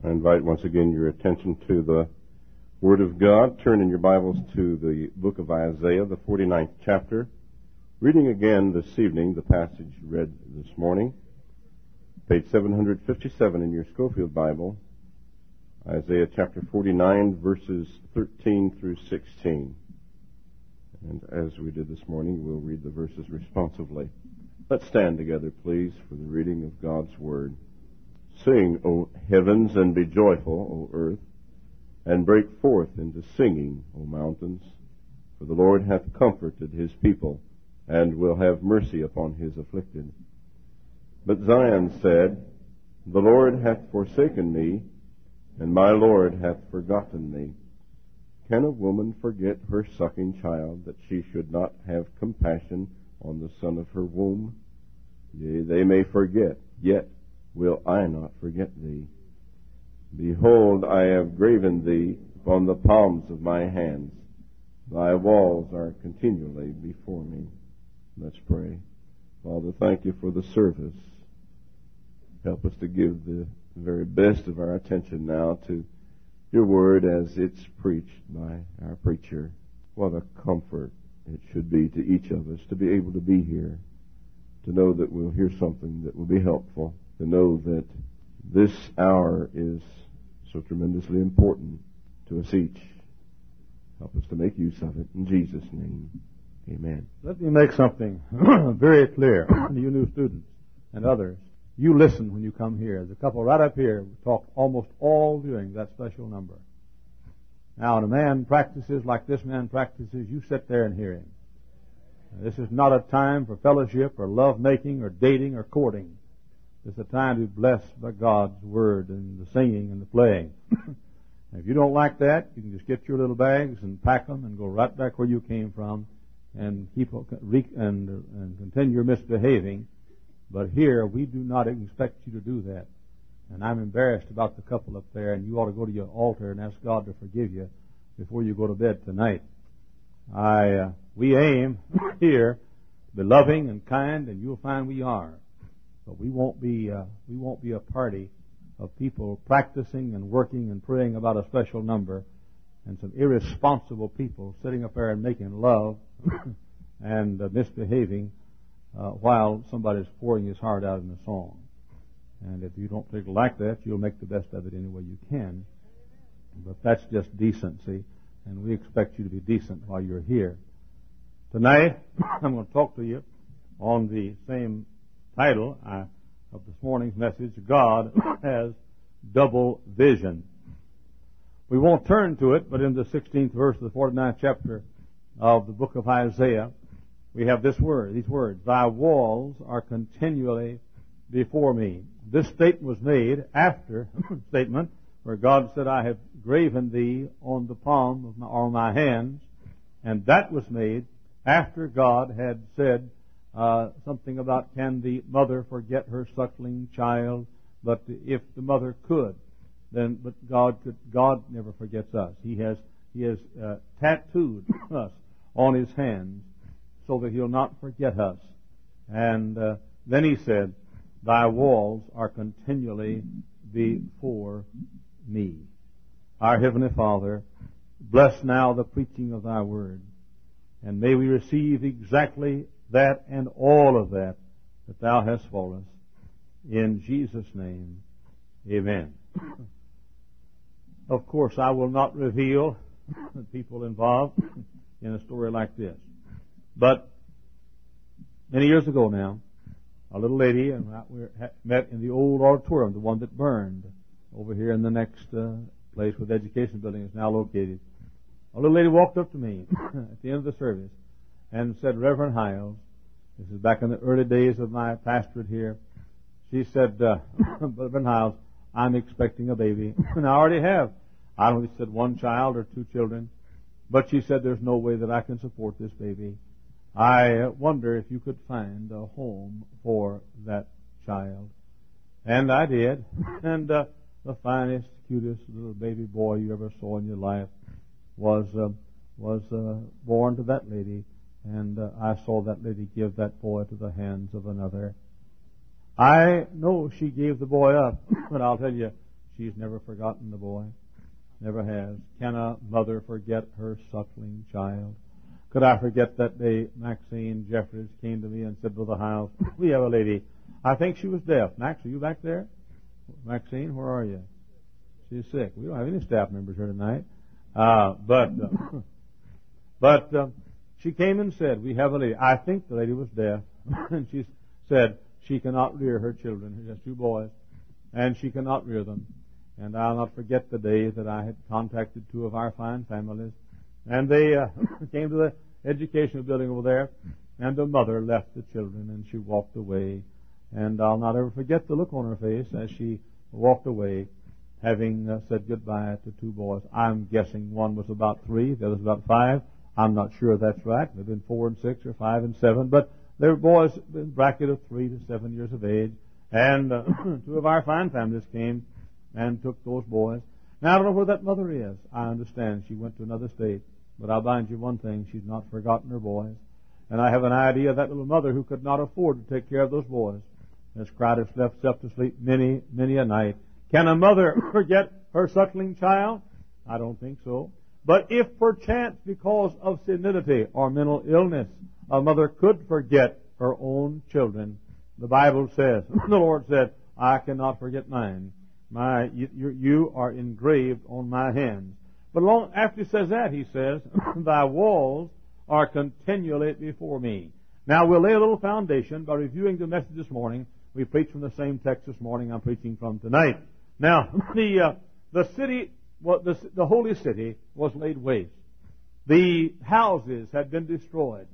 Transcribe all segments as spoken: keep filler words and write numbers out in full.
I invite once again your attention to the Word of God. Turn in your Bibles to the book of Isaiah, the forty-ninth chapter. Reading again this evening the passage read this morning, page seven fifty-seven in your Schofield Bible, Isaiah chapter forty-nine, verses thirteen through sixteen. And as we did this morning, we'll read the verses responsively. Let's stand together, please, for the reading of God's Word. Sing, O heavens, and be joyful, O earth, and break forth into singing, O mountains. For the Lord hath comforted his people, and will have mercy upon his afflicted. But Zion said, The Lord hath forsaken me, and my Lord hath forgotten me. Can a woman forget her sucking child, that she should not have compassion on the son of her womb? Yea, they may forget, yet will I not forget thee. Behold, I have graven thee upon the palms of my hands. Thy walls are continually before me. Let's pray. Father, thank you for the service. Help us to give the very best of our attention now to your word as it's preached by our preacher. What a comfort it should be to each of us to be able to be here, to know that we'll hear something that will be helpful, to know that this hour is so tremendously important to us each. Help us to make use of it. In Jesus' name, amen. Let me make something very clear to you new students and others. You listen when you come here. The couple right up here talked almost all during that special number. Now, when a man practices like this man practices, you sit there and hear him. This is not a time for fellowship or love making or dating or courting. It's a time to be blessed by God's Word and the singing and the playing. If you don't like that, you can just get your little bags and pack them and go right back where you came from and keep and, and continue misbehaving. But here, we do not expect you to do that. And I'm embarrassed about the couple up there, and you ought to go to your altar and ask God to forgive you before you go to bed tonight. I, uh, we aim here to be loving and kind, and you'll find we are. But we won't be uh, we won't be a party of people practicing and working and praying about a special number, and some irresponsible people sitting up there and making love and uh, misbehaving uh, while somebody's pouring his heart out in a song. And if you don't think like that, you'll make the best of it any way you can. But that's just decency, and we expect you to be decent while you're here. Tonight, I'm going to talk to you on the same title uh, of this morning's message, God has double vision. We won't turn to it, but in the sixteenth verse of the forty-ninth chapter of the book of Isaiah, we have this word, these words, Thy walls are continually before me. This statement was made after statement where God said, I have graven thee on the palm of my, or my hands, and that was made after God had said Uh, something about can the mother forget her suckling child? But if the mother could, then but God could. God never forgets us. He has He has uh, tattooed us on His hands so that He'll not forget us. And uh, then He said, "Thy walls are continually before me." Our Heavenly Father, bless now the preaching of Thy Word, and may we receive exactly that and all of that that Thou hast for us. In Jesus' name, amen. Of course, I will not reveal the people involved in a story like this. But many years ago now, a little lady and I we met in the old auditorium, the one that burned, over here in the next uh, place where the education building is now located. A little lady walked up to me at the end of the service and said, Reverend Hiles, this is back in the early days of my pastorate here, she said, uh, Reverend Hiles, I'm expecting a baby. And I already have. I don't know if she said one child or two children, but she said there's no way that I can support this baby. I wonder if you could find a home for that child. And I did. And uh, the finest, cutest little baby boy you ever saw in your life was uh, was uh, born to that lady. And uh, I saw that lady give that boy to the hands of another. I know she gave the boy up, but I'll tell you, She's never forgotten the boy. Never has. Can a mother forget her suckling child? Could I forget that day Maxine Jeffries came to me and said, Brother Hiles, we have a lady. I think she was deaf. Max, are you back there? Maxine, where are you? She's sick. We don't have any staff members here tonight. Uh, but uh, but uh, she came and said, we have a lady. I think the lady was deaf. And she said she cannot rear her children. She has two boys. And she cannot rear them. And I'll not forget the day that I had contacted two of our fine families. And they uh, came to the educational building over there. And the mother left the children and she walked away. And I'll not ever forget the look on her face as she walked away, having uh, said goodbye to two boys. I'm guessing one was about three, the other was about five. I'm not sure that's right. They've been four and six or five and seven, but they were boys in the bracket of three to seven years of age. And uh, two of our fine families came and took those boys. Now, I don't know where that mother is. I understand she went to another state. But I'll bind you one thing, she's not forgotten her boys. And I have an idea of that little mother who could not afford to take care of those boys has cried herself to sleep many, many a night. Can a mother forget her suckling child? I don't think so. But if perchance because of senility or mental illness, a mother could forget her own children, the Bible says, the Lord said, I cannot forget mine. My, you, you are engraved on my hands. But long after he says that, he says, thy walls are continually before me. Now we'll lay a little foundation by reviewing the message this morning. We preached from the same text this morning I'm preaching from tonight. Now, the uh, the city, well, the, the holy city was laid waste. The houses had been destroyed.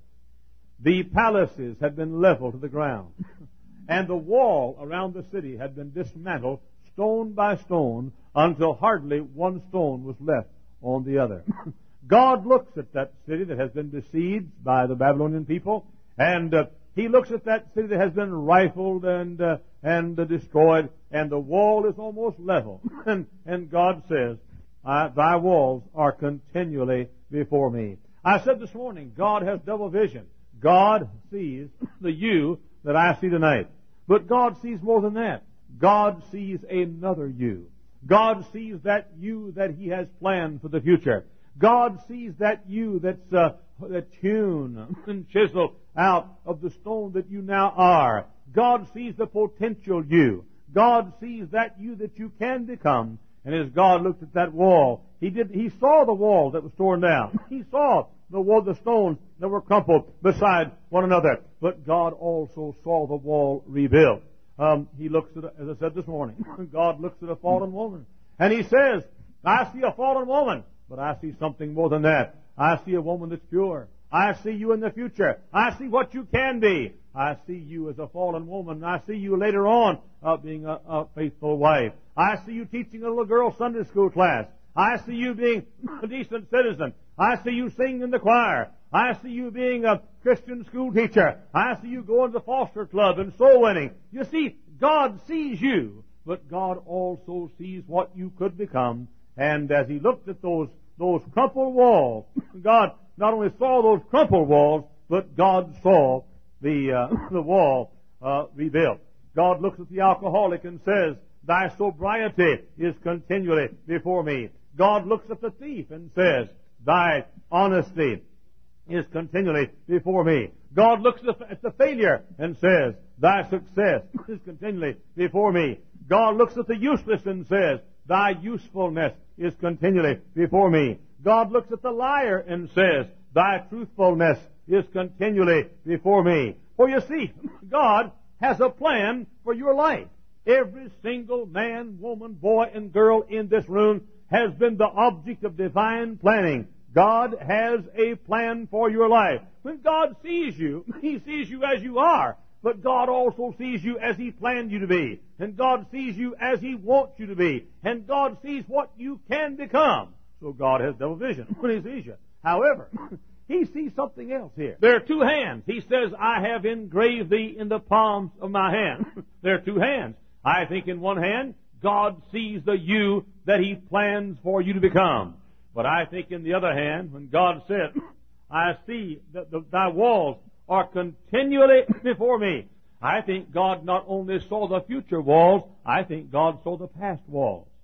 The palaces had been leveled to the ground. And the wall around the city had been dismantled stone by stone until hardly one stone was left on the other. God looks at that city that has been besieged by the Babylonian people, and uh, He looks at that city that has been rifled and uh, and uh, destroyed, and the wall is almost level. and, and God says, thy walls are continually before me. I said this morning, God has double vision. God sees the you that I see tonight. But God sees more than that. God sees another you. God sees that you that He has planned for the future. God sees that you that's uh, that hewn and chiseled out of the stone that you now are. God sees the potential you. God sees that you that you can become. And as God looked at that wall, He did. He saw the wall that was torn down. He saw the wall, the stones that were crumpled beside one another. But God also saw the wall rebuilt. Um, he looks at, as I said this morning, God looks at a fallen woman, and He says, I see a fallen woman, but I see something more than that. I see a woman that's pure. I see you in the future. I see what you can be. I see you as a fallen woman. I see you later on uh, being a, a faithful wife. I see you teaching a little girl Sunday school class. I see you being a decent citizen. I see you singing in the choir. I see you being a Christian school teacher. I see you going to the foster club and soul winning. You see, God sees you, but God also sees what you could become. And as He looked at those those crumpled walls, God not only saw those crumpled walls, but God saw the uh, the wall uh, rebuilt. God looks at the alcoholic and says, thy sobriety is continually before me. God looks at the thief and says, thy honesty is continually before me. God looks at the failure and says, thy success is continually before me. God looks at the useless and says, thy usefulness is continually before me. God looks at the liar and says, thy truthfulness is continually before me. For you see, God has a plan for your life. Every single man, woman, boy, and girl in this room has been the object of divine planning. God has a plan for your life. When God sees you, He sees you as you are. But God also sees you as He planned you to be. And God sees you as He wants you to be. And God sees what you can become. So God has double vision when He sees you. However, He sees something else here. There are two hands. He says, I have engraved thee in the palms of my hand. There are two hands. I think in one hand, God sees the you that He plans for you to become. But I think in the other hand, when God said, I see that the, thy walls are continually before me, I think God not only saw the future walls, I think God saw the past walls.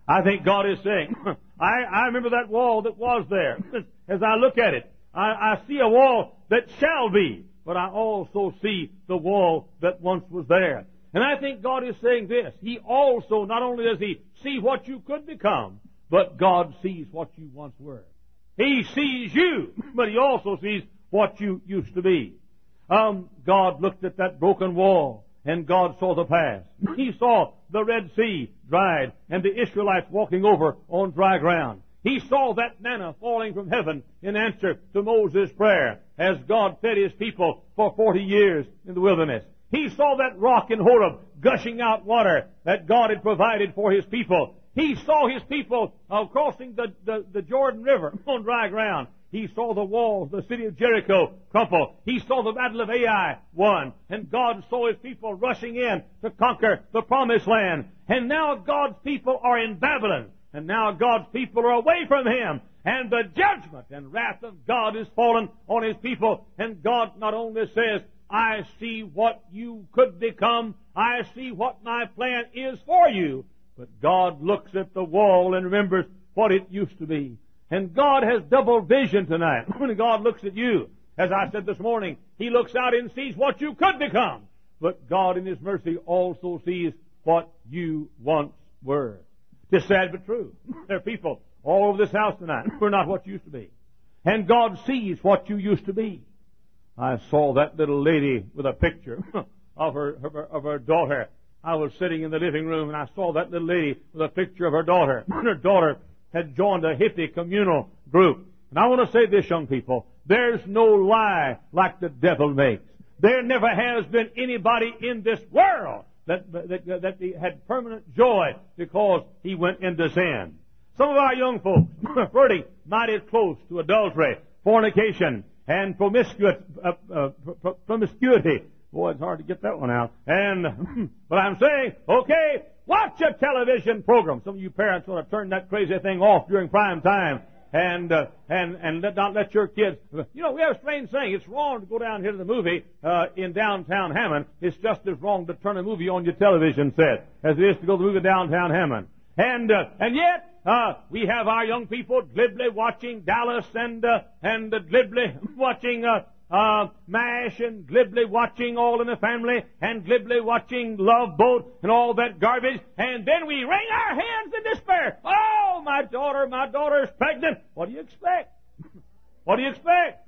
I think God is saying, I, I remember that wall that was there. As I look at it, I, I see a wall that shall be, but I also see the wall that once was there. And I think God is saying this. He also, not only does He see what you could become, but God sees what you once were. He sees you, but He also sees what you used to be. Um, God looked at that broken wall, and God saw the past. He saw the Red Sea dried, and the Israelites walking over on dry ground. He saw that manna falling from heaven in answer to Moses' prayer as God fed His people for forty years in the wilderness. He saw that rock in Horeb gushing out water that God had provided for His people. He saw His people uh, crossing the, the, the Jordan River on dry ground. He saw the walls, the city of Jericho, crumple. He saw the battle of Ai won. And God saw His people rushing in to conquer the promised land. And now God's people are in Babylon. And now God's people are away from Him. And the judgment and wrath of God is fallen on His people. And God not only says, I see what you could become. I see what my plan is for you. But God looks at the wall and remembers what it used to be. And God has double vision tonight. When God looks at you, as I said this morning, He looks out and sees what you could become. But God in His mercy also sees what you once were. It's sad but true. There are people all over this house tonight who are not what you used to be. And God sees what you used to be. I saw that little lady with a picture of her, of her, of her daughter. I was sitting in the living room and I saw that little lady with a picture of her daughter. Her daughter had joined a hippie communal group. And I want to say this, young people, there's no lie like the devil makes. There never has been anybody in this world that, that, that had permanent joy because he went into sin. Some of our young folks are flirting mighty close to adultery, fornication, and promiscuity. Uh, uh, promiscuity. Boy, it's hard to get that one out. And, but I'm saying, okay, watch a television program. Some of you parents want to turn that crazy thing off during prime time and, uh, and, and let, not let your kids, you know, we have a strange saying. It's wrong to go down here to the movie, uh, in downtown Hammond. It's just as wrong to turn a movie on your television set as it is to go to the movie downtown Hammond. And, uh, and yet, Uh, we have our young people glibly watching Dallas and, uh, and uh, glibly watching, uh, uh, MASH and glibly watching All in the Family and glibly watching Love Boat and all that garbage. And then we wring our hands in despair. Oh, my daughter, my daughter is pregnant. What do you expect? What do you expect?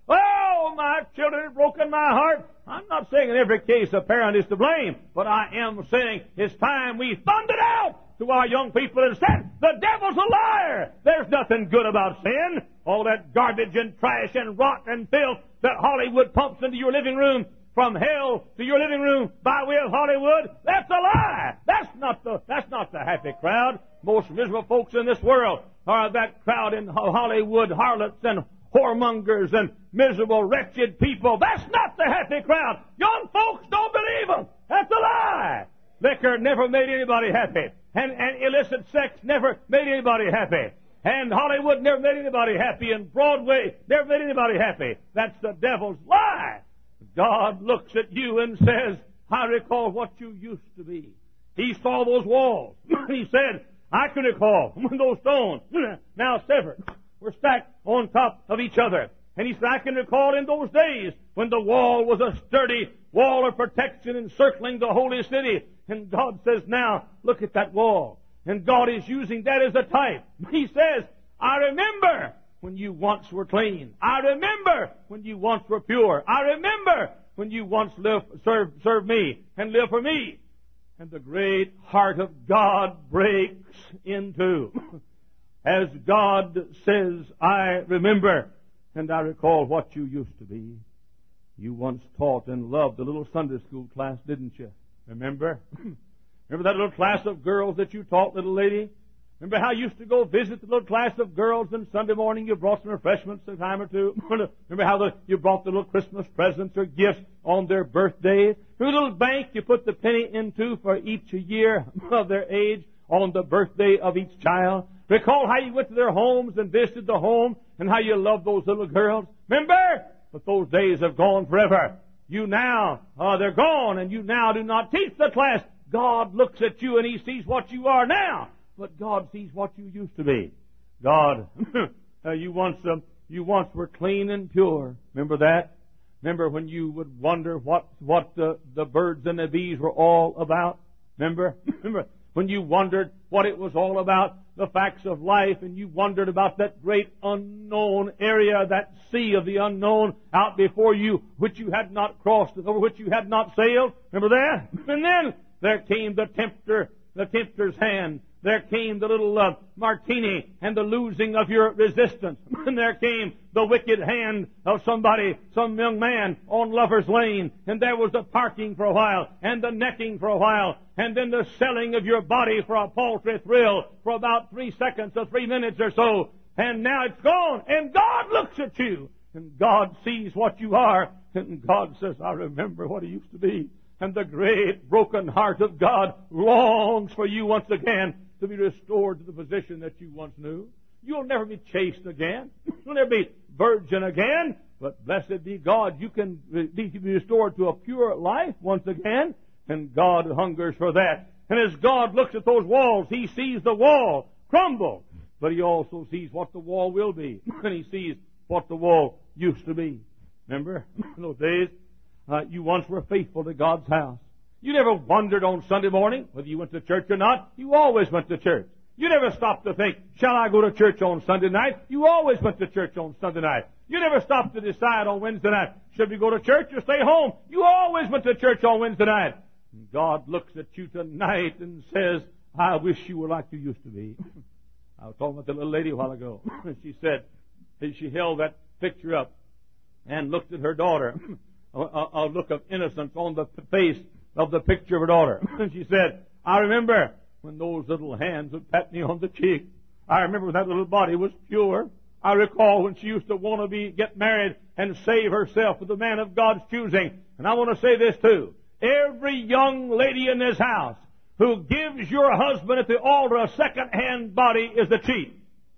Oh, my children have broken my heart. I'm not saying in every case a parent is to blame, but I am saying it's time we thundered out to our young people and said, the devil's a liar. There's nothing good about sin. All that garbage and trash and rot and filth that Hollywood pumps into your living room from hell to your living room by way of Hollywood, that's a lie. That's not the, that's not the happy crowd. Most miserable folks in this world are that crowd in Hollywood, harlots and whoremongers and miserable, wretched people. That's not the happy crowd. Young folks don't believe them. That's a lie. Liquor never made anybody happy. And, and illicit sex never made anybody happy. And Hollywood never made anybody happy. And Broadway never made anybody happy. That's the devil's lie. God looks at you and says, I recall what you used to be. He saw those walls. He said, I can recall when those stones, now severed, were stacked on top of each other. And he said, I can recall in those days when the wall was a sturdy wall of protection encircling the holy city. And God says, now, look at that wall. And God is using that as a type. He says, I remember when you once were clean. I remember when you once were pure. I remember when you once lived, served, served me and lived for me. And the great heart of God breaks in two. As God says, I remember and I recall what you used to be. You once taught and loved the little Sunday school class, didn't you? Remember? Remember that little class of girls that you taught, little lady? Remember how you used to go visit the little class of girls and Sunday morning you brought some refreshments a time or two? Remember how the, you brought the little Christmas presents or gifts on their birthdays? Remember the little bank you put the penny into for each year of their age on the birthday of each child? Recall how you went to their homes and visited the home and how you loved those little girls? Remember? But those days have gone forever. You now, uh, they're gone, and you now do not teach the class. God looks at you and He sees what you are now. but God sees what you used to be. God, uh, you once uh, you once were clean and pure. Remember that? Remember when you would wonder what what the, the birds and the bees were all about? Remember? Remember when you wondered what it was all about, the facts of life, and you wondered about that great unknown area, that sea of the unknown out before you, which you had not crossed, over which you had not sailed. Remember that? And then there came the tempter, the tempter's hand. There came the little uh, martini and the losing of your resistance. And there came the wicked hand of somebody, some young man on Lover's Lane. And there was the parking for a while, and the necking for a while, and then the selling of your body for a paltry thrill for about three seconds or three minutes or so. And now it's gone. And God looks at you. And God sees what you are. And God says, I remember what He used to be. And the great broken heart of God longs for you once again to be restored to the position that you once knew. You'll never be chaste again. You'll never be virgin again. But blessed be God, you can be restored to a pure life once again. And God hungers for that. And as God looks at those walls, He sees the wall crumble. But He also sees what the wall will be. And He sees what the wall used to be. Remember in those days? Uh, you once were faithful to God's house. You never wondered on Sunday morning whether you went to church or not. You always went to church. You never stopped to think, shall I go to church on Sunday night? You always went to church on Sunday night. You never stopped to decide on Wednesday night, should we go to church or stay home? You always went to church on Wednesday night. And God looks at you tonight and says, I wish you were like you used to be. I was talking with the little lady a while ago. And she said, as she held that picture up and looked at her daughter, a, a look of innocence on the face of the picture of her daughter. And she said, I remember when those little hands would pat me on the cheek. I remember when that little body was pure. I recall when she used to want to be get married and save herself for the man of God's choosing. And I want to say this too. Every young lady in this house who gives your husband at the altar a second-hand body is a cheat.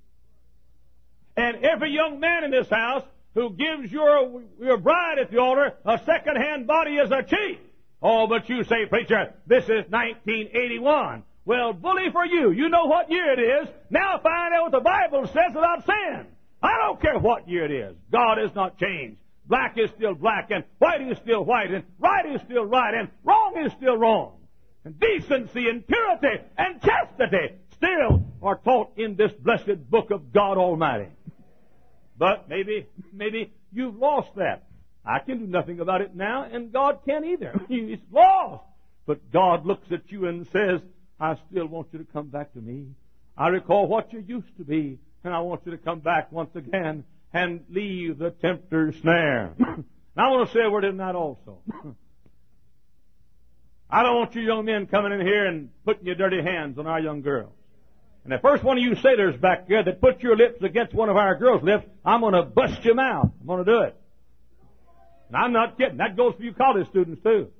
And every young man in this house who gives your, your bride at the altar a second-hand body is a cheat. Oh, but you say, preacher, this is nineteen eighty-one. Well, bully for you. You know what year it is. Now find out what the Bible says about sin. I don't care what year it is. God has not changed. Black is still black, and white is still white, and right is still right, and wrong is still wrong. And decency and purity and chastity still are taught in this blessed book of God Almighty. But maybe, maybe you've lost that. I can do nothing about it now, and God can't either. It's lost. But God looks at you and says, I still want you to come back to me. I recall what you used to be, and I want you to come back once again and leave the tempter's snare. And I want to say a word in that also. I don't want you young men coming in here and putting your dirty hands on our young girls. And the first one of you sailors back there that put your lips against one of our girls' lips, I'm going to bust your mouth. I'm going to do it. And I'm not kidding. That goes for you college students too.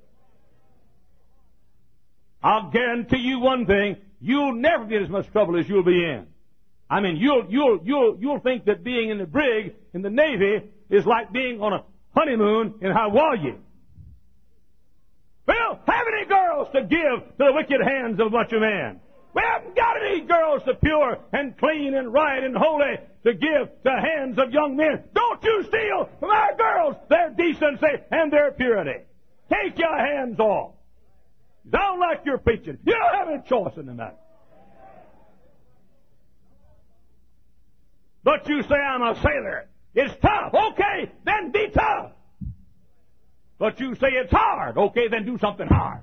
I'll guarantee you one thing. You'll never get as much trouble as you'll be in. I mean, you'll, you'll, you'll, you'll think that being in the brig, in the Navy, is like being on a honeymoon in Hawaii. We don't have any girls to give to the wicked hands of a bunch of men. We haven't got any girls so pure and clean and right and holy to give to hands of young men. Don't you steal from our girls their decency and their purity. Take your hands off. I don't like your preaching. You don't have any choice in the matter. But you say, I'm a sailor. It's tough. Okay, then be tough. But you say it's hard. Okay, then do something hard.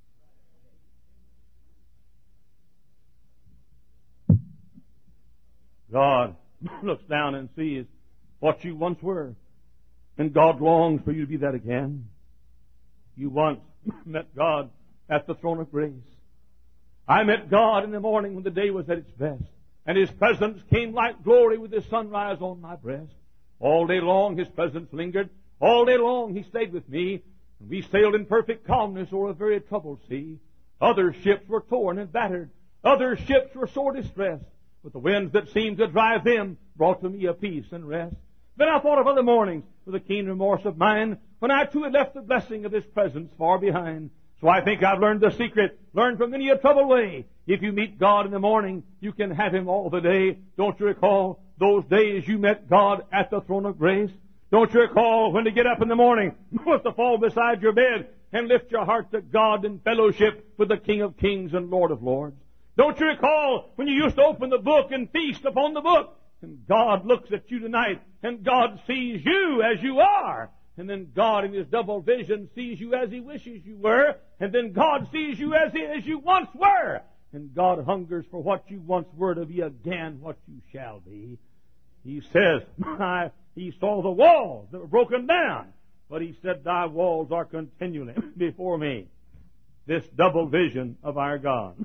God looks down and sees what you once were. And God longs for you to be that again. You once met God at the throne of grace. I met God in the morning when the day was at its best. And His presence came like glory with the sunrise on my breast. All day long His presence lingered. All day long He stayed with me. And we sailed in perfect calmness o'er a very troubled sea. Other ships were torn and battered. Other ships were sore distressed. But the winds that seemed to drive them brought to me a peace and rest. Then I thought of other mornings with a keen remorse of mine, when I too had left the blessing of His presence far behind. So I think I've learned the secret, learned from many a troubled way. If you meet God in the morning, you can have Him all the day. Don't you recall those days you met God at the throne of grace? Don't you recall when to get up in the morning, was to fall beside your bed and lift your heart to God in fellowship with the King of Kings and Lord of Lords? Don't you recall when you used to open the book and feast upon the book? And God looks at you tonight, and God sees you as you are. And then God in His double vision sees you as He wishes you were. And then God sees you as, he, as you once were. And God hungers for what you once were to be again what you shall be. He says, I, He saw the walls that were broken down. But He said, Thy walls are continually before me. This double vision of our God.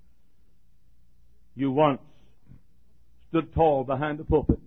You once stood tall behind the pulpit.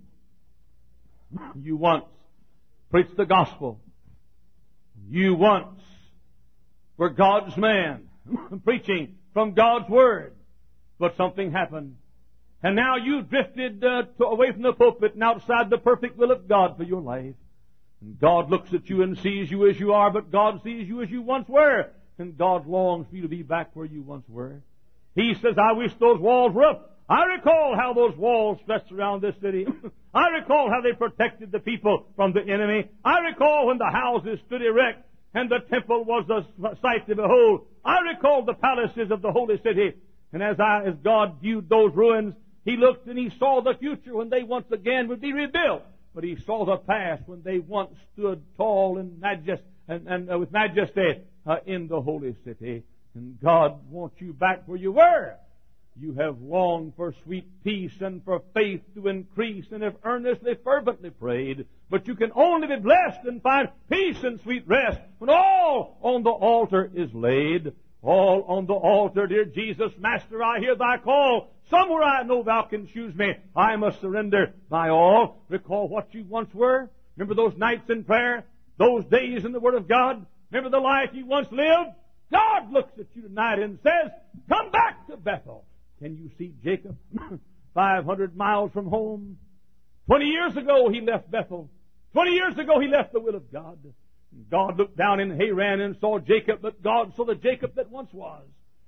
You once preached the gospel. You once were God's man, preaching from God's Word. But something happened. And now you've drifted uh, to, away from the pulpit and outside the perfect will of God for your life. And God looks at you and sees you as you are, but God sees you as you once were. And God longs for you to be back where you once were. He says, I wish those walls were up. I recall how those walls stretched around this city. I recall how they protected the people from the enemy. I recall when the houses stood erect and the temple was the sight to behold. I recall the palaces of the holy city. And as I, as God viewed those ruins, He looked and He saw the future when they once again would be rebuilt. But He saw the past when they once stood tall and, majest, and, and uh, with majesty uh, in the holy city. And God wants you back where you were. You have longed for sweet peace and for faith to increase and have earnestly, fervently prayed. But you can only be blessed and find peace and sweet rest when all on the altar is laid. All on the altar, dear Jesus, Master, I hear Thy call. Somewhere I know Thou can choose me. I must surrender Thy all. Recall what you once were. Remember those nights in prayer? Those days in the Word of God? Remember the life you once lived? God looks at you tonight and says, come back to Bethel. Can you see Jacob? five hundred miles from home. Twenty years ago he left Bethel. Twenty years ago he left the will of God. God looked down in Haran and saw Jacob, but God saw the Jacob that once was.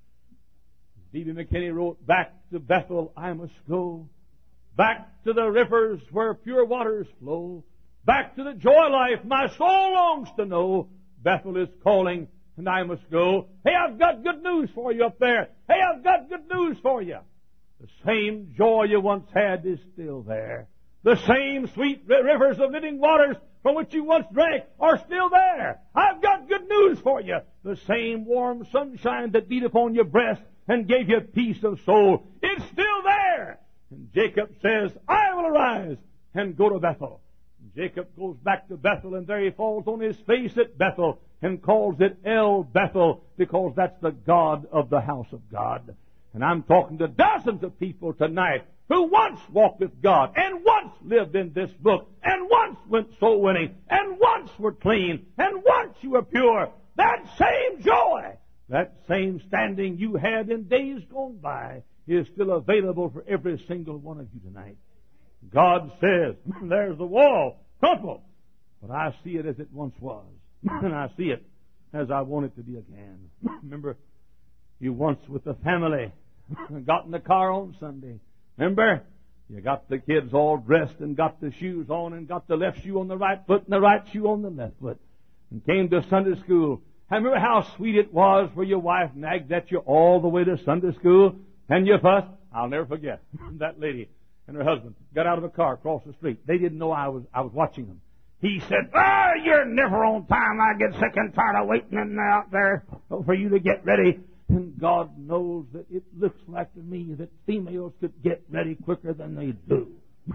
D B McKinney wrote, back to Bethel I must go. Back to the rivers where pure waters flow. Back to the joy life my soul longs to know. Bethel is calling and I must go. Hey, I've got good news for you up there. Hey, I've got good news for you. The same joy you once had is still there. The same sweet rivers of living waters from which you once drank are still there. I've got good news for you. The same warm sunshine that beat upon your breast and gave you peace of soul, it's still there. And Jacob says, I will arise and go to Bethel. And Jacob goes back to Bethel, and there he falls on his face at Bethel and calls it El Bethel, because that's the God of the house of God. And I'm talking to dozens of people tonight who once walked with God, and once lived in this book, and once went soul winning, and once were clean, and once you were pure. That same joy, that same standing you had in days gone by is still available for every single one of you tonight. God says, there's the wall, crumpled, but I see it as it once was, and I see it as I want it to be again. Remember, you once with the family got in the car on Sunday. Remember? You got the kids all dressed and got the shoes on and got the left shoe on the right foot and the right shoe on the left foot and came to Sunday school. I remember how sweet it was where your wife nagged at you all the way to Sunday school and you fussed. I'll never forget that lady and her husband got out of a car across the street. They didn't know I was I was watching them. He said, "Ah, oh, you're never on time. I get sick and tired of waiting out there for you to get ready." And God knows that it looks like to me that females could get ready quicker than they do.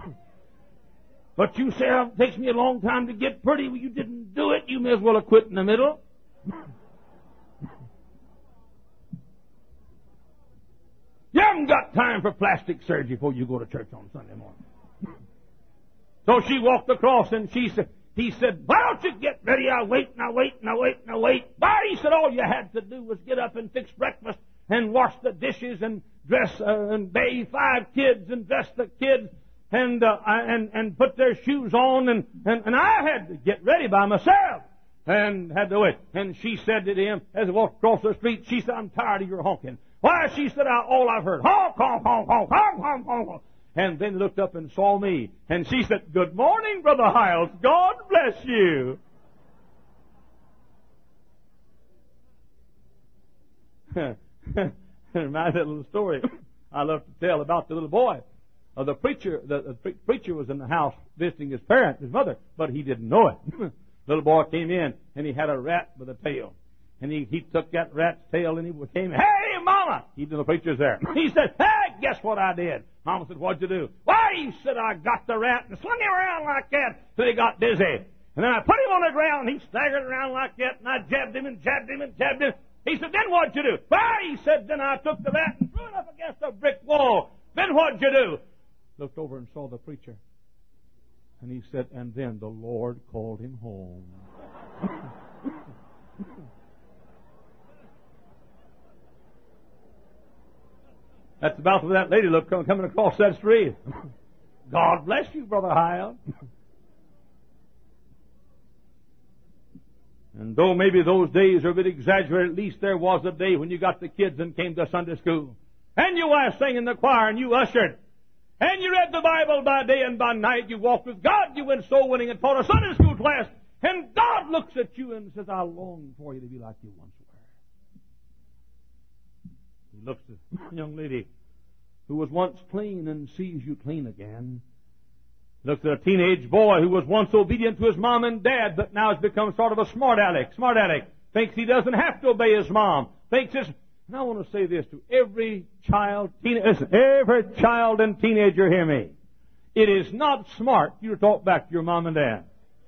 But you say, oh, it takes me a long time to get pretty. Well, you didn't do it. You may as well have quit in the middle. You haven't got time for plastic surgery before you go to church on Sunday morning. So she walked across and she said, he said, why don't you get ready? I wait and I wait and I wait and I wait. Why? He said, all you had to do was get up and fix breakfast and wash the dishes and dress uh, and bathe five kids and dress the kids and uh, and and put their shoes on and, and, and I had to get ready by myself. and had to wait. And she said to him, as he walked across the street, she said, I'm tired of your honking. Why, she said, I, all I've heard, honk, honk, honk, honk, honk, honk, honk, honk. And then looked up and saw me. And she said, good morning, Brother Hiles. God bless you. Reminds that little story I love to tell about the little boy. Uh, the preacher, the, the pre- preacher was in the house visiting his parents, his mother, but he didn't know it. Little boy came in and he had a rat with a tail. And he, he took that rat's tail and he came, hey, Mama! He knew the preacher's there. He said, hey, guess what I did? Mama said, what'd you do? Why, he said, I got the rat and slung him around like that till he got dizzy. And then I put him on the ground and he staggered around like that and I jabbed him and jabbed him and jabbed him. He said, then what'd you do? Why, he said, then I took the rat and threw it up against a brick wall. Then what'd you do? Looked over and saw the preacher. And he said, and then the Lord called him home. That's about the way that lady looked coming across that street. God bless you, Brother Hiles. And though maybe those days are a bit exaggerated, at least there was a day when you got the kids and came to Sunday school. And you were singing the choir and you ushered. And you read the Bible by day and by night. You walked with God. You went soul winning and taught a Sunday school class. And God looks at you and says, I long for you to be like you once were. He looks at a young lady who was once clean and sees you clean again. He looks at a teenage boy who was once obedient to his mom and dad, but now has become sort of a smart aleck. Smart aleck. Thinks he doesn't have to obey his mom. Thinks it's... And I want to say this to every child, teen, listen, every child and teenager, hear me. It is not smart you to talk back to your mom and dad.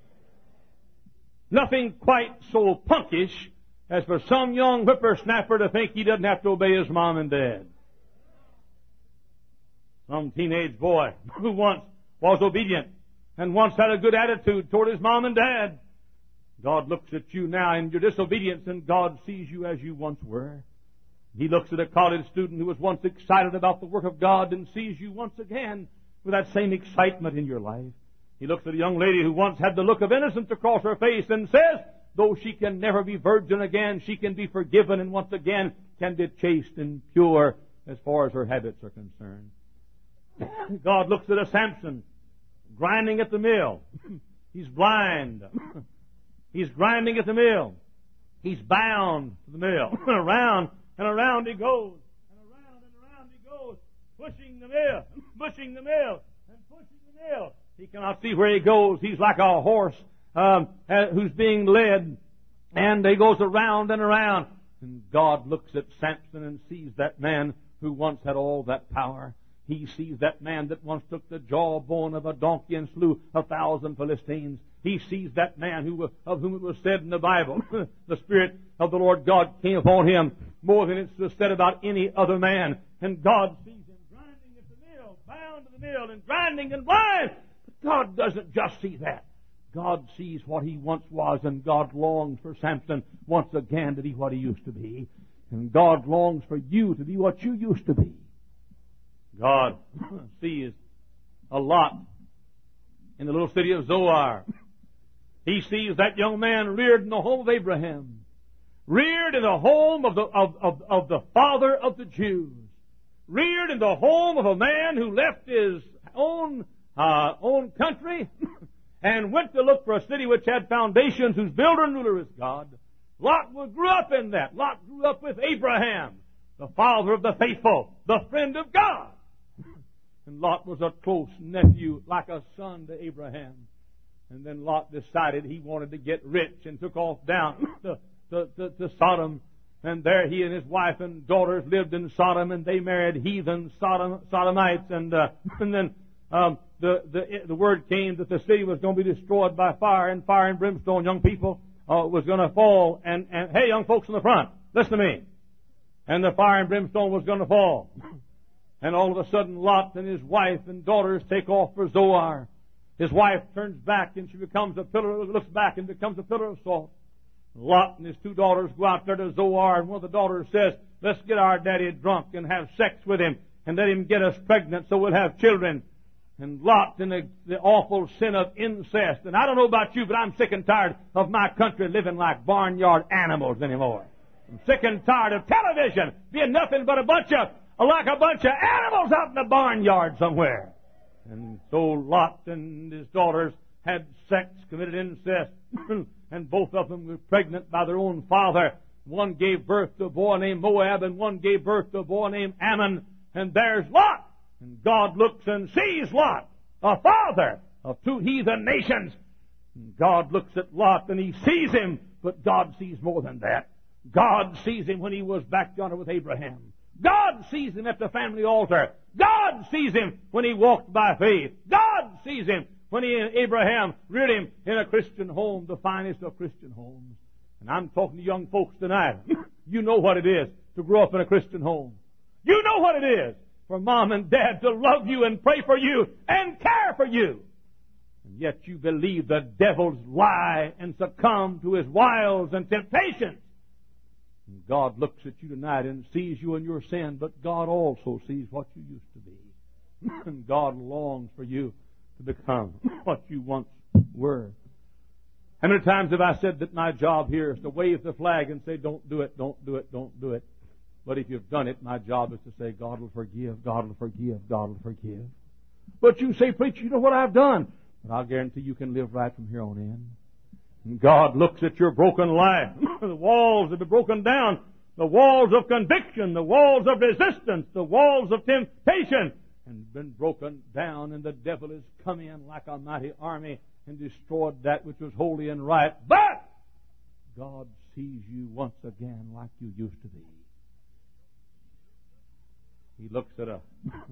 Nothing quite so punkish as for some young whippersnapper to think he doesn't have to obey his mom and dad. Some teenage boy who once was obedient and once had a good attitude toward his mom and dad. God looks at you now in your disobedience and God sees you as you once were. He looks at a college student who was once excited about the work of God and sees you once again with that same excitement in your life. He looks at a young lady who once had the look of innocence across her face and says, though she can never be virgin again, she can be forgiven and once again can be chaste and pure as far as her habits are concerned. God looks at a Samson grinding at the mill. He's blind. He's grinding at the mill. He's bound to the mill. Around and around he goes. And around and around he goes. Pushing the mill. Pushing the mill. And pushing the mill. He cannot see where he goes. He's like a horse um, who's being led. And he goes around and around. And God looks at Samson and sees that man who once had all that power. He sees that man that once took the jawbone of a donkey and slew a thousand Philistines. He sees that man who, of whom it was said in the Bible, the Spirit of the Lord God came upon him more than it was said about any other man. And God sees him grinding at the mill, bound to the mill, and grinding and blind. But God doesn't just see that. God sees what he once was, and God longs for Samson once again to be what he used to be. And God longs for you to be what you used to be. God sees a lot in the little city of Zoar. He sees that young man reared in the home of Abraham, reared in the home of the, of, of, of the father of the Jews, reared in the home of a man who left his own, uh, own country and went to look for a city which had foundations, whose builder and ruler is God. Lot grew up in that. Lot grew up with Abraham, the father of the faithful, the friend of God. And Lot was a close nephew, like a son to Abraham. And then Lot decided he wanted to get rich and took off down to, to, to, to Sodom. And there he and his wife and daughters lived in Sodom, and they married heathen Sodom, Sodomites. And, uh, and then um, the, the, the word came that the city was going to be destroyed by fire, and fire and brimstone, young people, uh, was going to fall. And, and hey, young folks in the front, listen to me. And the fire and brimstone was going to fall. And all of a sudden, Lot and his wife and daughters take off for Zoar. His wife turns back and she becomes a pillar, looks back and becomes a pillar of salt. Lot and his two daughters go out there to Zoar, and one of the daughters says, let's get our daddy drunk and have sex with him and let him get us pregnant so we'll have children. and Lot in the, the awful sin of incest. And I don't know about you, but I'm sick and tired of my country living like barnyard animals anymore. I'm sick and tired of television being nothing but a bunch of, like a bunch of animals out in the barnyard somewhere. And so Lot and his daughters had sex, committed incest, and both of them were pregnant by their own father. One gave birth to a boy named Moab, and one gave birth to a boy named Ammon. And there's Lot. And God looks and sees Lot, a father of two heathen nations. And God looks at Lot and he sees him, but God sees more than that. God sees him when he was back yonder with Abraham. God sees him at the family altar. God sees him when he walked by faith. God sees him when he, Abraham reared him in a Christian home, the finest of Christian homes. And I'm talking to young folks tonight. You know what it is to grow up in a Christian home. You know what it is for mom and dad to love you and pray for you and care for you. And yet you believe the devil's lie and succumb to his wiles and temptations. And God looks at you tonight and sees you in your sin, but God also sees what you used to be. And God longs for you to become what you once were. How many times have I said that my job here is to wave the flag and say, don't do it, don't do it, don't do it. But if you've done it, my job is to say, God will forgive, God will forgive, God will forgive. But you say, preacher, you know what I've done. But I'll guarantee you can live right from here on in. And God looks at your broken life. The walls have been broken down. The walls of conviction, the walls of resistance, the walls of temptation, and been broken down. And the devil has come in like a mighty army and destroyed that which was holy and right. But God sees you once again like you used to be. He looks at a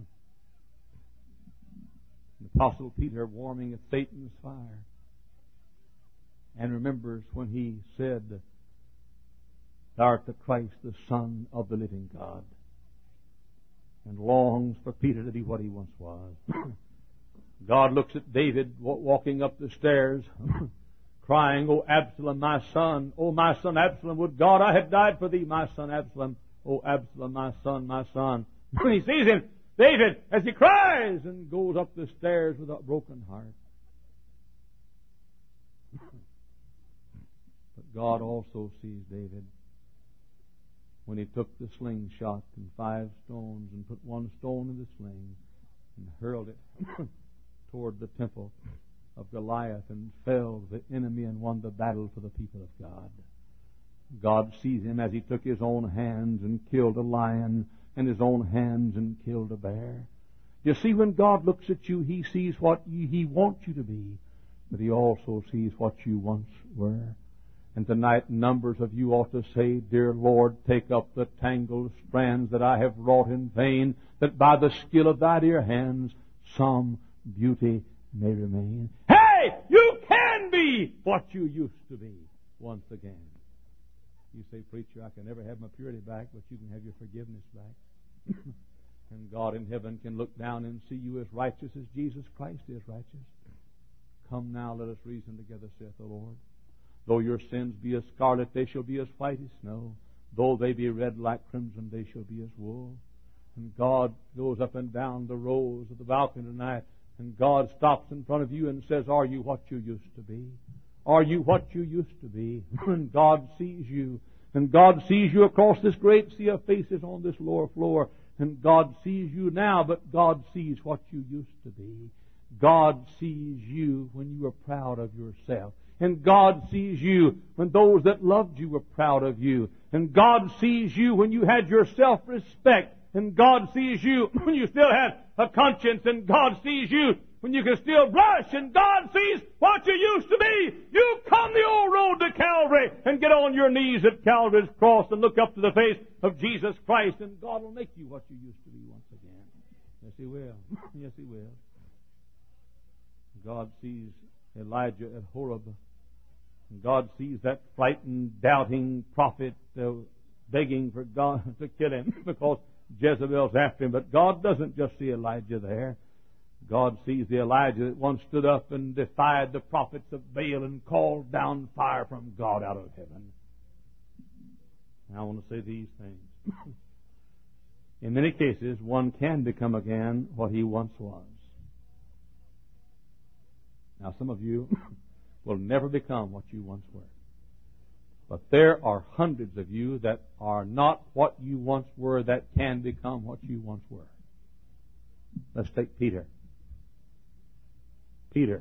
Apostle Peter warming at Satan's fire and remembers when he said, Thou art the Christ, the Son of the living God, and longs for Peter to be what he once was. God looks at David walking up the stairs crying, O Absalom, my son, O my son Absalom, would God I had died for thee, my son Absalom, O Absalom, my son, my son. When he sees him, David, as he cries and goes up the stairs with a broken heart. But God also sees David when he took the slingshot and five stones and put one stone in the sling and hurled it toward the temple of Goliath and felled the enemy and won the battle for the people of God. God sees him as he took his own hands and killed a lion and his own hands and killed a bear. You see, when God looks at you, He sees what He wants you to be, but He also sees what you once were. And tonight, numbers of you ought to say, Dear Lord, take up the tangled strands that I have wrought in vain, that by the skill of Thy dear hands some beauty may remain. Hey! You can be what you used to be once again. You say, Preacher, I can never have my purity back, but you can have your forgiveness back. And God in heaven can look down and see you as righteous as Jesus Christ is righteous. Come now, let us reason together, saith the Lord. Though your sins be as scarlet, they shall be as white as snow. Though they be red like crimson, they shall be as wool. And God goes up and down the rows of the balcony tonight, and God stops in front of you and says, Are you what you used to be? Are you what you used to be? And God sees you. And God sees you across this great sea of faces on this lower floor. And God sees you now, but God sees what you used to be. God sees you when you were proud of yourself. And God sees you when those that loved you were proud of you. And God sees you when you had your self-respect. And God sees you when you still had a conscience. And God sees you when you can still blush. And God sees what you used to be. You come the old road to Calvary and get on your knees at Calvary's cross and look up to the face of Jesus Christ. And God will make you what you used to be once again. Yes, He will. Yes, He will. God sees Elijah at Horeb. And God sees that frightened, doubting prophet uh, begging for God to kill him because Jezebel's after him. But God doesn't just see Elijah there. God sees the Elijah that once stood up and defied the prophets of Baal and called down fire from God out of heaven. Now I want to say these things. In many cases, one can become again what he once was. Now, some of you will never become what you once were. But there are hundreds of you that are not what you once were that can become what you once were. Let's take Peter. Peter,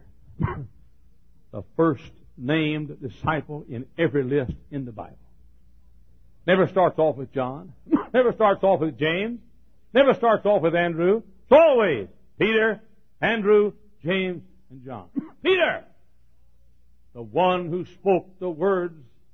the first named disciple in every list in the Bible. Never starts off with John. Never starts off with James. Never starts off with Andrew. It's always Peter, Andrew, James, and John. Peter, the one who spoke the words,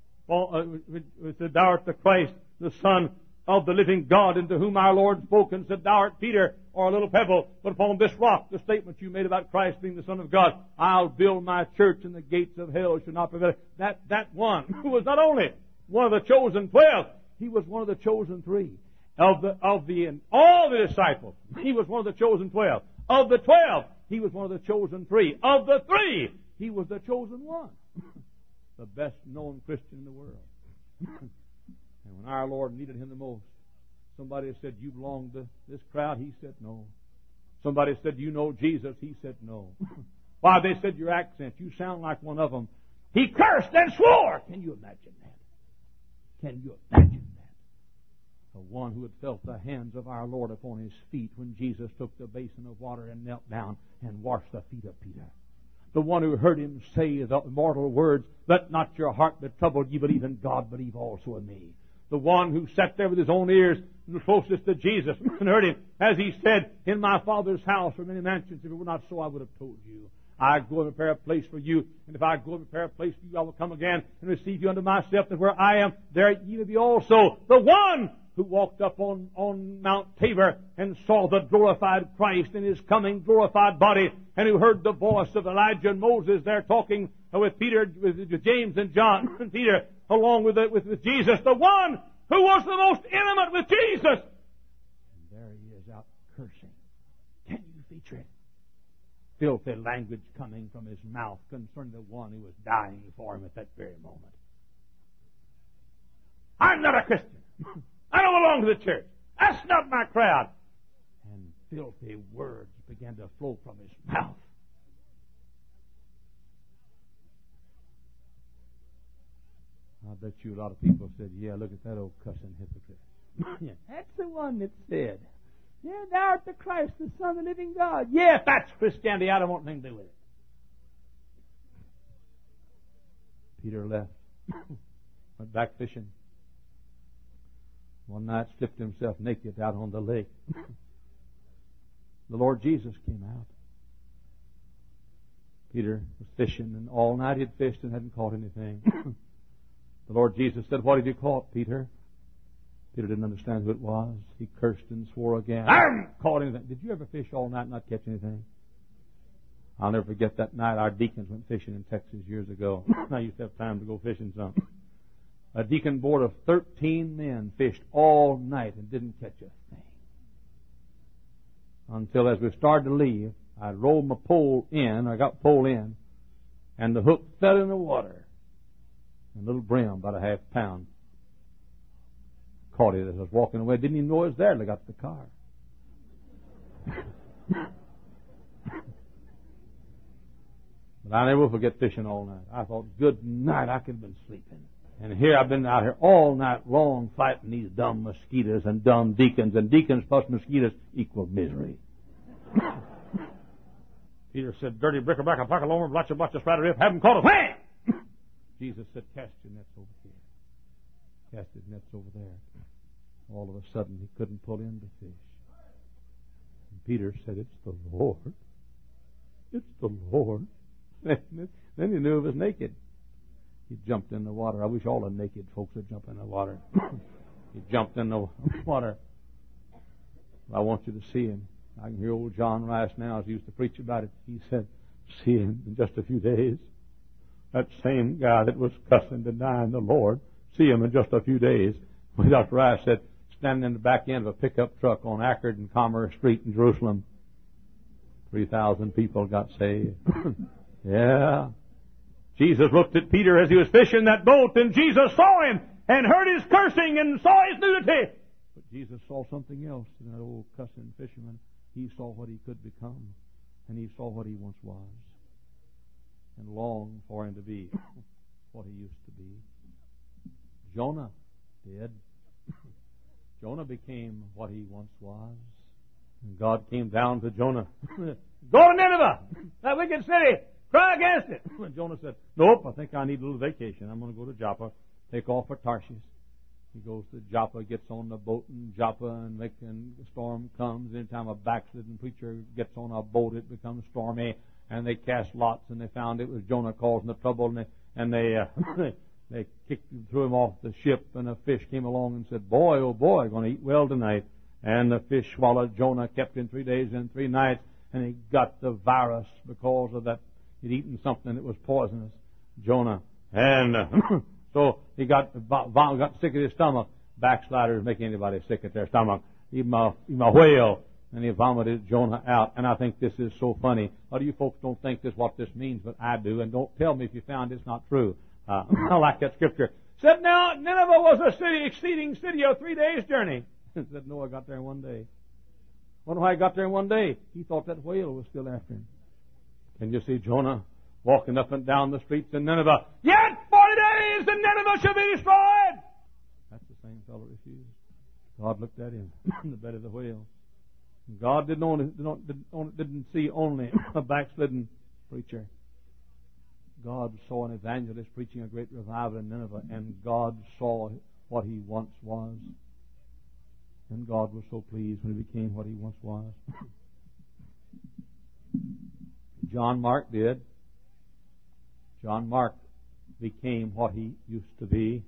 said, "Thou art the Christ, the Son of the living God, into whom our Lord spoke and said, Thou art Peter, or a little pebble, but upon this rock," the statement you made about Christ being the Son of God, "I'll build my church, and the gates of hell shall not prevail." That, that one who was not only one of the chosen twelve, he was one of the chosen three. Of the, of the, all the disciples, he was one of the chosen twelve. Of the twelve, he was one of the chosen three. Of the three, he was the chosen one. The best known Christian in the world. And when our Lord needed him the most, somebody said, "You belong to this crowd?" He said, "No." Somebody said, "You know Jesus?" He said, "No." Why, they said, "Your accent, you sound like one of them." He cursed and swore. Can you imagine that? Can you imagine that? The one who had felt the hands of our Lord upon his feet when Jesus took the basin of water and knelt down and washed the feet of Peter. The one who heard him say the immortal words, "Let not your heart be troubled, ye believe in God, believe also in me." The one who sat there with his own ears closest to Jesus and heard him as he said, "In my Father's house are many mansions. If it were not so, I would have told you. I go and prepare a place for you. And if I go and prepare a place for you, I will come again and receive you unto myself, that where I am, there ye may be also." The one who walked up on, on Mount Tabor and saw the glorified Christ in his coming glorified body, and who heard the voice of Elijah and Moses there talking with Peter, with James and John and Peter, along with, with, with Jesus, the one who was the most intimate with Jesus. And there he is out cursing. Can you feature it? Filthy language coming from his mouth concerning the one who was dying for him at that very moment. "I'm not a Christian. I don't belong to the church. That's not my crowd." And filthy words began to flow from his mouth. I bet you a lot of people said, "Yeah, look at that old cussing hypocrite." Yeah, that's the one that said, "Yeah, thou art the Christ, the Son of the living God." Yeah, if that's Christianity, I don't want anything to do with it. Peter left. Went back fishing. One night stripped himself naked out on the lake. The Lord Jesus came out. Peter was fishing, and all night he had fished and hadn't caught anything. The Lord Jesus said, "What have you caught, Peter?" Peter didn't understand who it was. He cursed and swore again. "I haven't caught anything." Did you ever fish all night and not catch anything? I'll never forget that night our deacons went fishing in Texas years ago. I used to have time to go fishing some. A deacon board of thirteen men fished all night and didn't catch a thing. Until as we started to leave, I rolled my pole in, I got pole in, and the hook fell in the water. And a little brim, about a half pound, caught it as I was walking away. Didn't even know it was there until I got to the car. But I never will forget fishing all night. I thought, good night, I could have been sleeping. And here I've been out here all night long fighting these dumb mosquitoes and dumb deacons, and deacons plus mosquitoes equal misery. Peter said, "Dirty bricker-backer, pocket lower, blotcha, blotcha, spider rip, haven't caught a thing." Jesus said, "Cast your nets over here." Cast his nets over there. All of a sudden, he couldn't pull in the fish. And Peter said, "It's the Lord. It's the Lord." Then he knew he was naked. He jumped in the water. I wish all the naked folks would jump in the water. He jumped in the water. I want you to see him. I can hear old John Rice now as he used to preach about it. He said, "See him in just a few days. That same guy that was cussing, denying the Lord, see him in just a few days." Well, Doctor Rice said, standing in the back end of a pickup truck on Ackerd and Commerce Street in Jerusalem, three thousand people got saved. Yeah. Jesus looked at Peter as he was fishing that boat, and Jesus saw him and heard his cursing and saw his nudity. But Jesus saw something else in that old cussing fisherman. He saw what he could become, and he saw what he once was. and long for him to be what he used to be. Jonah did. Jonah became what he once was. And God came down to Jonah. Go to Nineveh, that wicked city. Cry against it. And Jonah said, nope, I think I need a little vacation. I'm going to go to Joppa, take off for Tarshish. He goes to Joppa, gets on the boat in Joppa, and, make, and the storm comes. Anytime a backslidden preacher gets on a boat, it becomes stormy. And they cast lots, and they found it was Jonah causing the trouble, and they, and they, uh, they kicked, threw him off the ship, and a fish came along and said, boy, oh boy, going to eat well tonight. And the fish swallowed Jonah, kept him three days and three nights, and he got the virus because of that. He'd eaten something that was poisonous, Jonah. And uh, so he got got sick at his stomach. Backsliders make anybody sick at their stomach. Even a, even a whale. And he vomited Jonah out. And I think this is so funny. A lot of you folks don't think this is what this means, but I do. And don't tell me if you found it's not true. Uh, I like that scripture. Said, now, Nineveh was a city, exceeding city of three days' journey. Said, Noah got there in one day. Wonder why he got there in one day. He thought that whale was still after him. Can you see Jonah walking up and down the streets in Nineveh? Yet forty days and Nineveh shall be destroyed. That's the same fellow refused. God looked at him in the bed of the whale. And God didn't, only, didn't, didn't see only a backslidden preacher. God saw an evangelist preaching a great revival in Nineveh, and God saw what he once was. And God was so pleased when he became what he once was. John Mark did. John Mark became what he used to be.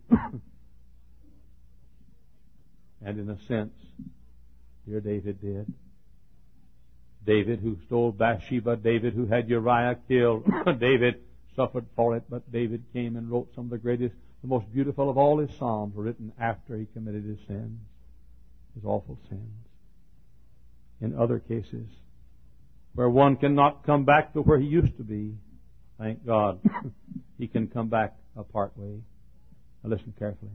And in a sense, dear David did. David who stole Bathsheba, David who had Uriah killed, David suffered for it, but David came and wrote some of the greatest, the most beautiful of all his psalms were written after he committed his sins, his awful sins. In other cases, where one cannot come back to where he used to be, thank God, he can come back a part way. Now listen carefully.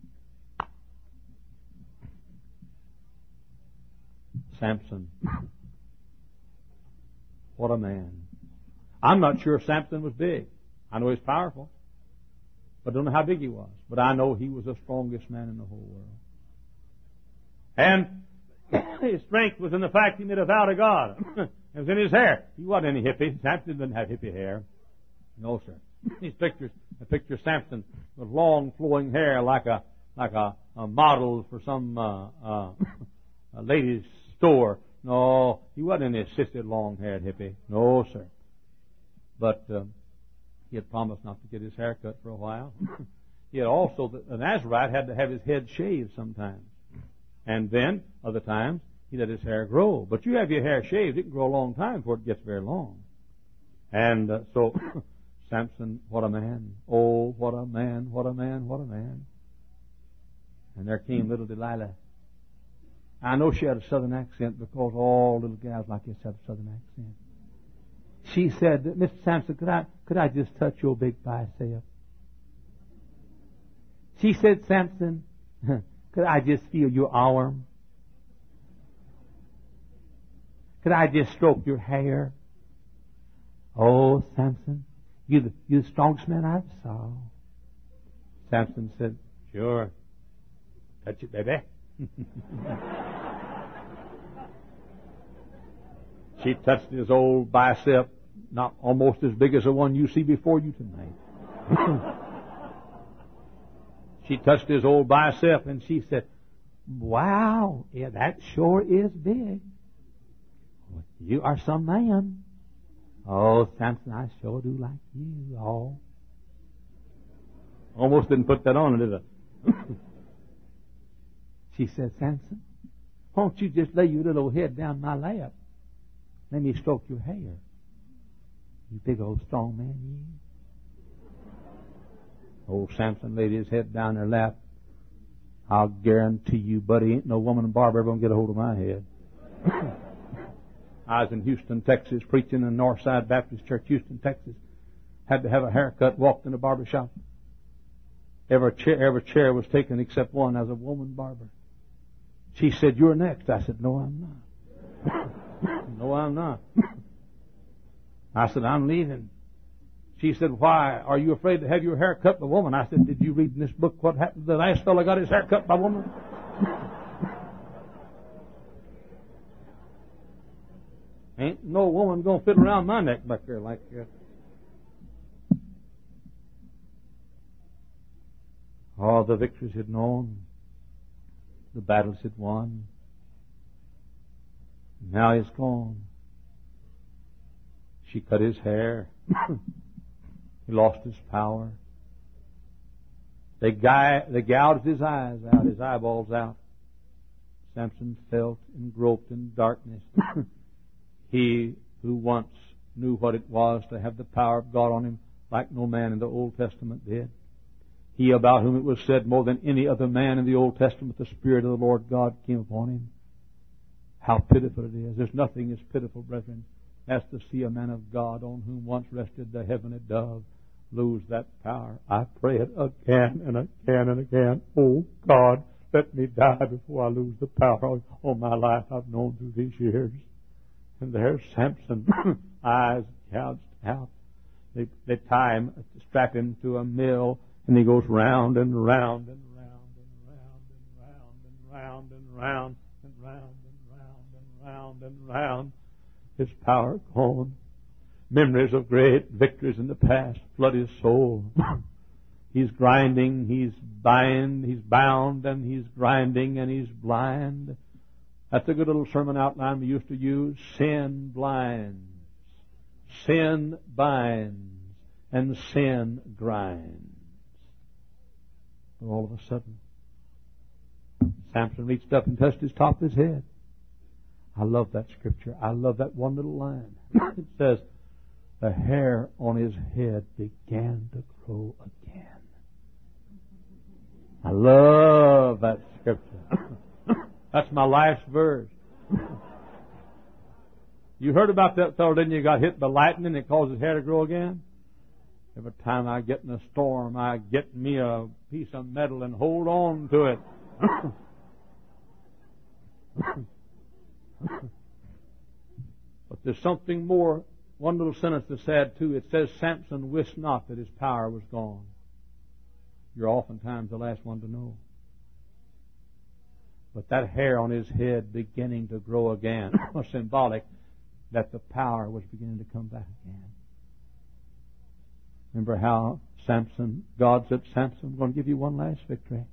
Samson. What a man. I'm not sure Samson was big. I know he's powerful, but I don't know how big he was. But I know he was the strongest man in the whole world. And his strength was in the fact he made a vow to God. It was in his hair. He wasn't any hippie. Samson didn't have hippie hair. No, sir. These pictures, I picture Samson with long flowing hair like a like a, a model for some uh, uh, a ladies' store. No, he wasn't any assisted long-haired hippie. No, sir. But um, he had promised not to get his hair cut for a while. He had also, the Nazarite had to have his head shaved sometimes. And then, other times, he let his hair grow. But you have your hair shaved, it can grow a long time before it gets very long. And uh, so, Samson, what a man. Oh, what a man, what a man, what a man. And there came little Delilah. I know she had a southern accent because all little gals like this have a southern accent. She said, Mister Samson, could I, could I just touch your big bicep? She said, Samson, could I just feel your arm? Could I just stroke your hair? Oh, Samson, you're the, you're the strongest man I ever saw. Samson said, sure. Touch it, baby. She touched his old bicep, not almost as big as the one you see before you tonight. She touched his old bicep and she said, wow, yeah, that sure is big. You are some man. Oh, Samson, I sure do like you all. Almost didn't put that on, did I? She said, Samson, won't you just lay your little head down my lap? Let me stroke your hair. You big old strong man, you. Old Samson laid his head down her lap. I'll guarantee you, buddy, ain't no woman and barber ever going to get a hold of my head. I was in Houston, Texas, preaching in Northside Baptist Church, Houston, Texas. Had to have a haircut, walked in a barber shop. Every chair, every chair was taken except one as a woman barber. She said, you're next. I said, no, I'm not. No, I'm not. I said, I'm leaving. She said, why, are you afraid to have your hair cut by a woman? I said, did you read in this book what happened to the last fellow got his hair cut by a woman? Ain't no woman going to fit around my neck back there like that. All the victories he'd known, the battles he'd won. Now he's gone. She cut his hair. He lost his power. They, guy, they gouged his eyes out, his eyeballs out. Samson felt and groped in darkness. He who once knew what it was to have the power of God on him like no man in the Old Testament did. He about whom it was said more than any other man in the Old Testament, the Spirit of the Lord God came upon him. How pitiful it is. There's nothing as pitiful, brethren, as to see a man of God on whom once rested the heavenly dove lose that power. I pray it again and again and again. Oh God, let me die before I lose the power on my life I've known through these years. And there's Samson, eyes gouged out. They, they tie him, strap him to a mill, and he goes round and round and round and round and round and round and round and round and round and round and round. His power gone. Memories of great victories in the past flood his soul. He's grinding, he's bind, he's bound, and he's grinding, and he's blind. That's a good little sermon outline we used to use. Sin blinds, sin binds, and sin grinds. But all of a sudden, Samson reached up and touched his top of his head. I love that scripture. I love that one little line. It says, the hair on his head began to grow again. I love that scripture. That's my life's verse. You heard about that fellow, didn't you? Got hit by lightning and it caused his hair to grow again? Every time I get in a storm, I get me a piece of metal and hold on to it. But there's something more. One little sentence is sad too. It says, Samson wist not that his power was gone. You're oftentimes the last one to know. But that hair on his head beginning to grow again was symbolic that the power was beginning to come back again. Remember how Samson, God said, Samson, I'm going to give you one last victory.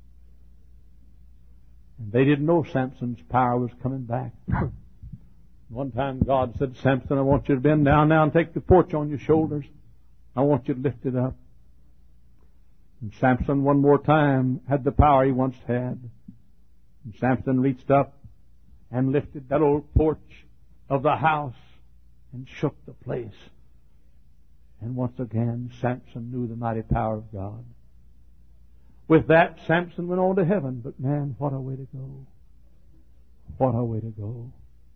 And they didn't know Samson's power was coming back. One time God said, Samson, I want you to bend down now and take the torch on your shoulders. I want you to lift it up. And Samson one more time had the power he once had. And Samson reached up and lifted that old porch of the house and shook the place. And once again, Samson knew the mighty power of God. With that, Samson went on to heaven. But man, what a way to go. What a way to go.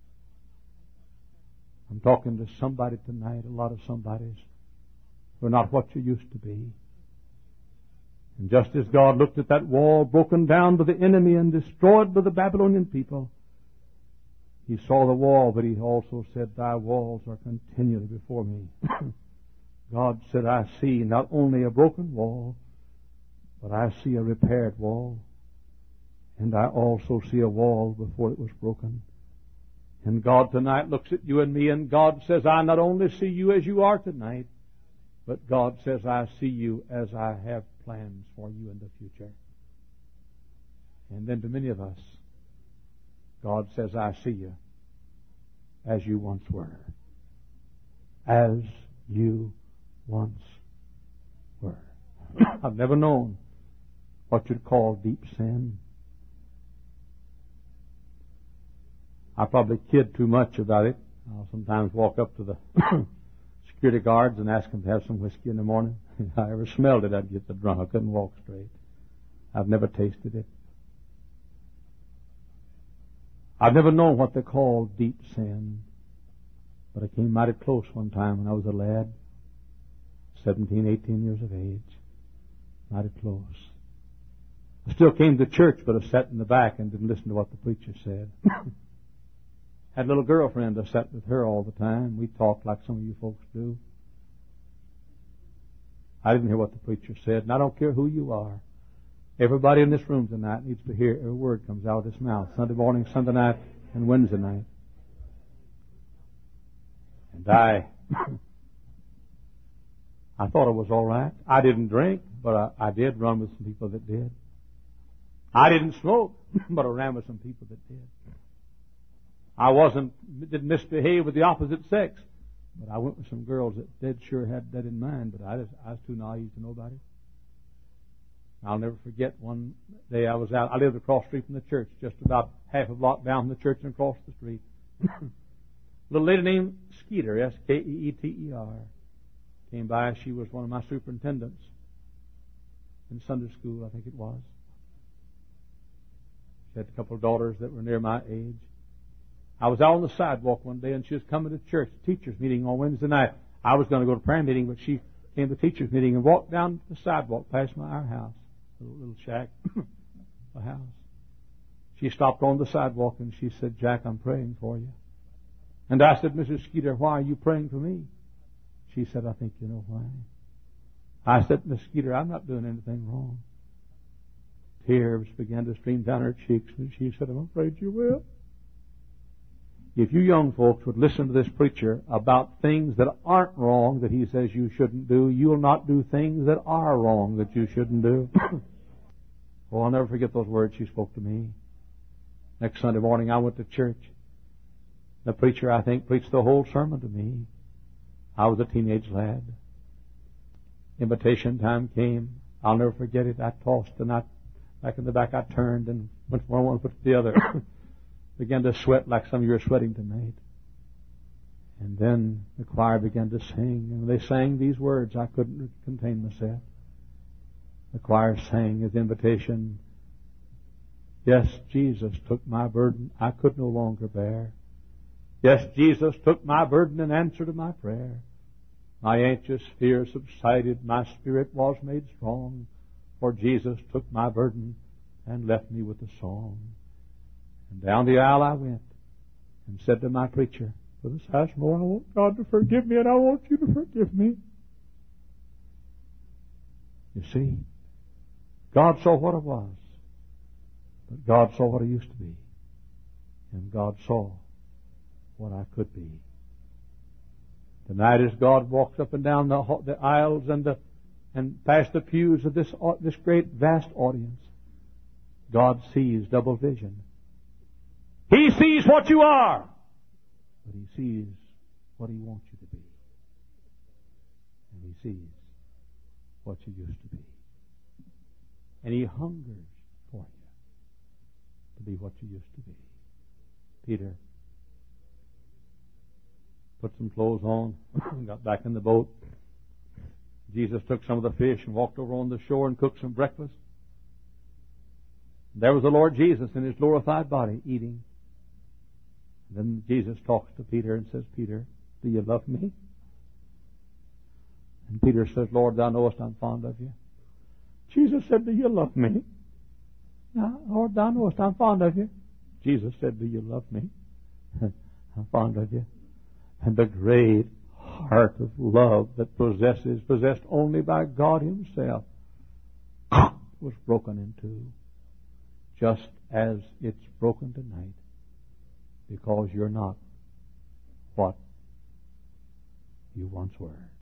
I'm talking to somebody tonight, a lot of somebodies who are not what you used to be. And just as God looked at that wall broken down by the enemy and destroyed by the Babylonian people, He saw the wall, but He also said, Thy walls are continually before me. God said, I see not only a broken wall, but I see a repaired wall. And I also see a wall before it was broken. And God tonight looks at you and me, and God says, I not only see you as you are tonight, but God says, I see you as I have plans for you in the future. And then to many of us, God says, I see you as you once were. As you once were. I've never known what you'd call deep sin. I probably kid too much about it. I'll sometimes walk up to the security guards and ask them to have some whiskey in the morning. If I ever smelled it, I'd get the drunk. I couldn't walk straight. I've never tasted it. I've never known what they call deep sin. But I came mighty close one time when I was a lad, seventeen, eighteen years of age. Mighty close. I still came to church, but I sat in the back and didn't listen to what the preacher said. Had a little girlfriend. I sat with her all the time. We talked like some of you folks do. I didn't hear what the preacher said, and I don't care who you are. Everybody in this room tonight needs to hear every word comes out of this mouth, Sunday morning, Sunday night, and Wednesday night. And I, I thought it was all right. I didn't drink, but I, I did run with some people that did. I didn't smoke, but I ran with some people that did. I wasn't, didn't misbehave with the opposite sex, but I went with some girls that did sure had that in mind, but I, just, I was too naive to know about it. I'll never forget one day I was out. I lived across the street from the church, just about half a block down from the church and across the street. A little lady named Skeeter, S K E E T E R, came by. She was one of my superintendents in Sunday school, I think it was. She had a couple of daughters that were near my age. I was out on the sidewalk one day, and she was coming to church, teachers' meeting on Wednesday night. I was going to go to prayer meeting, but she came to teachers' meeting and walked down the sidewalk past my our house, a little, little shack, a house. She stopped on the sidewalk and she said, "Jack, I'm praying for you." And I said, "Missus Skeeter, why are you praying for me?" She said, "I think you know why." I said, "Miss Skeeter, I'm not doing anything wrong." Tears began to stream down her cheeks, and she said, "I'm afraid you will." If you young folks would listen to this preacher about things that aren't wrong that he says you shouldn't do, you'll not do things that are wrong that you shouldn't do. Oh, I'll never forget those words she spoke to me. Next Sunday morning I went to church. The preacher, I think, preached the whole sermon to me. I was a teenage lad. Invitation time came. I'll never forget it. I tossed and I, back in the back I turned and went from one foot to the other. Began to sweat like some of you are sweating tonight. And then the choir began to sing, and they sang these words. I couldn't contain myself. The choir sang his invitation. Yes, Jesus took my burden I could no longer bear. Yes, Jesus took my burden in answer to my prayer. My anxious fear subsided, my spirit was made strong, for Jesus took my burden and left me with a song. And down the aisle I went and said to my preacher, "Brother Sashmore, I want God to forgive me and I want you to forgive me." You see, God saw what I was, but God saw what I used to be, and God saw what I could be. Tonight as God walks up and down the, the aisles and the and past the pews of this, this great vast audience, God sees double vision. He sees what you are, but He sees what He wants you to be. And He sees what you used to be. And He hungers for you to be what you used to be. Peter put some clothes on, got back in the boat. Jesus took some of the fish and walked over on the shore and cooked some breakfast. There was the Lord Jesus in His glorified body eating. Then Jesus talks to Peter and says, "Peter, do you love me?" And Peter says, "Lord, thou knowest I'm fond of you." Jesus said, "Do you love me?" "No, Lord, thou knowest I'm fond of you." Jesus said, "Do you love me?" "I'm fond of you." And the great heart of love that possesses, possessed only by God Himself, was broken in two, just as it's broken tonight. Because you're not what you once were.